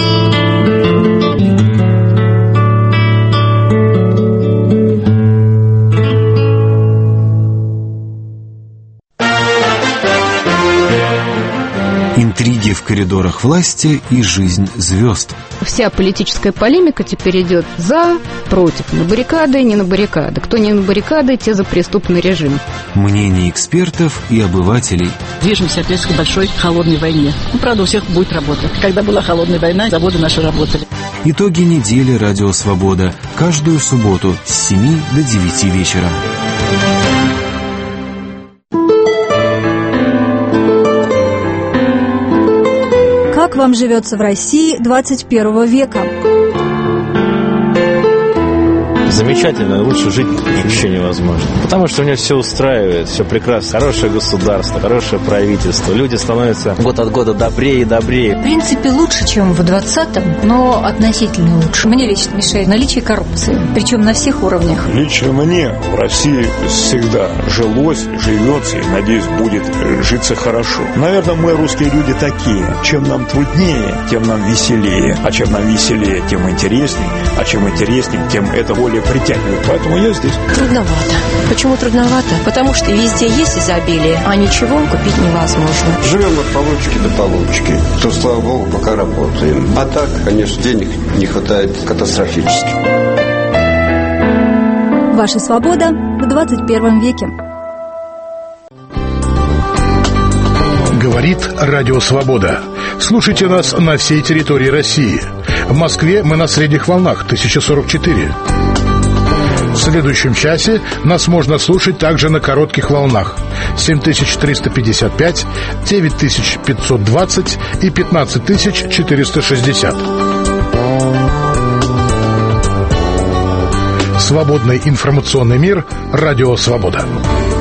Интриги в коридорах власти и жизнь звезд. Вся политическая полемика теперь идет за, против, на баррикады, не на баррикады. Кто не на баррикады, те за преступный режим. Мнения экспертов и обывателей. Движемся опять к большой холодной войне. Правда, у всех будет работа. Когда была холодная война, заводы наши работали. Итоги недели «Радио Свобода». Каждую субботу с 7 до 9 вечера. Как вам живется в России 21 века? Замечательно, лучше жить еще невозможно. Потому что у него все устраивает, все прекрасно. Хорошее государство, хорошее правительство. Люди становятся год от года добрее и добрее. В принципе, лучше, чем в 20-м, но относительно лучше. Мне лично мешает наличие коррупции, причем на всех уровнях. Лично мне в России всегда жилось, живется и, надеюсь, будет житься хорошо. Наверное, мы, русские люди, такие. Чем нам труднее, тем нам веселее. А чем нам веселее, тем интереснее. А чем интереснее, тем это более притягивает. Поэтому я здесь. Трудновато. Почему трудновато? Потому что везде есть изобилие, а ничего купить невозможно. Живем от получки до получки. То, слава богу, пока работаем. А так, конечно, денег не хватает катастрофически. Ваша свобода в 21 веке. Говорит Радио Свобода. Слушайте нас на всей территории России. В Москве мы на средних волнах 1044. В следующем часе нас можно слушать также на коротких волнах 7355, 9520 и 15460. Свободный информационный мир. Радио Свобода.